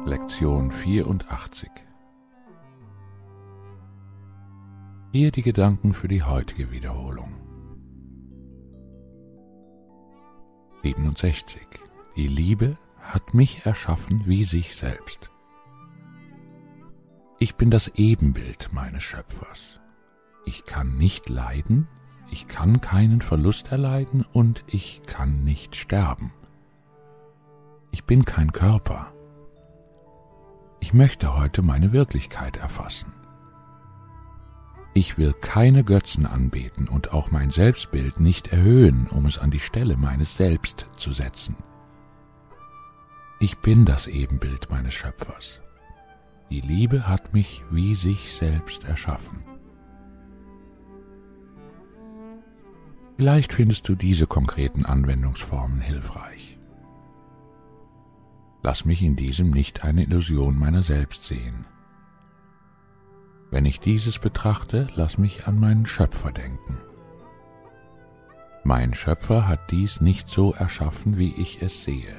Lektion 84. Hier die Gedanken für die heutige Wiederholung. 67. Die Liebe hat mich erschaffen wie sich selbst. Ich bin das Ebenbild meines Schöpfers. Ich kann nicht leiden, ich kann keinen Verlust erleiden und ich kann nicht sterben. Ich bin kein Körper. Ich möchte heute meine Wirklichkeit erfassen. Ich will keine Götzen anbeten und auch mein Selbstbild nicht erhöhen, um es an die Stelle meines Selbst zu setzen. Ich bin das Ebenbild meines Schöpfers. Die Liebe hat mich wie sich selbst erschaffen. Vielleicht findest du diese konkreten Anwendungsformen hilfreich. Lass mich in diesem nicht eine Illusion meiner selbst sehen. Wenn ich dieses betrachte, lass mich an meinen Schöpfer denken. Mein Schöpfer hat dies nicht so erschaffen, wie ich es sehe.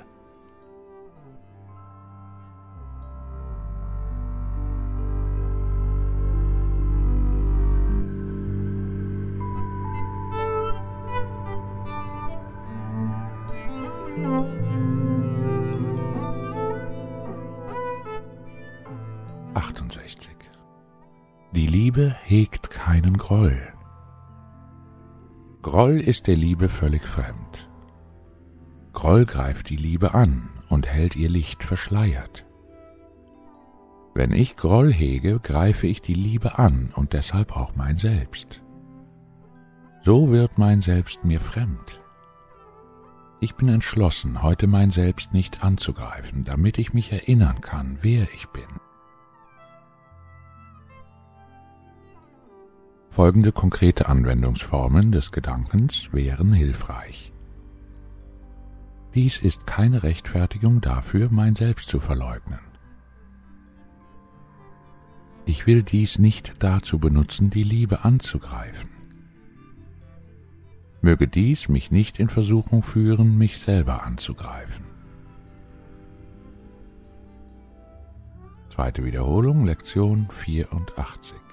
Die Liebe hegt keinen Groll. Groll ist der Liebe völlig fremd. Groll greift die Liebe an und hält ihr Licht verschleiert. Wenn ich Groll hege, greife ich die Liebe an und deshalb auch mein Selbst. So wird mein Selbst mir fremd. Ich bin entschlossen, heute mein Selbst nicht anzugreifen, damit ich mich erinnern kann, wer ich bin. Folgende konkrete Anwendungsformen des Gedankens wären hilfreich. Dies ist keine Rechtfertigung dafür, mein Selbst zu verleugnen. Ich will dies nicht dazu benutzen, die Liebe anzugreifen. Möge dies mich nicht in Versuchung führen, mich selber anzugreifen. Zweite Wiederholung, Lektion 84.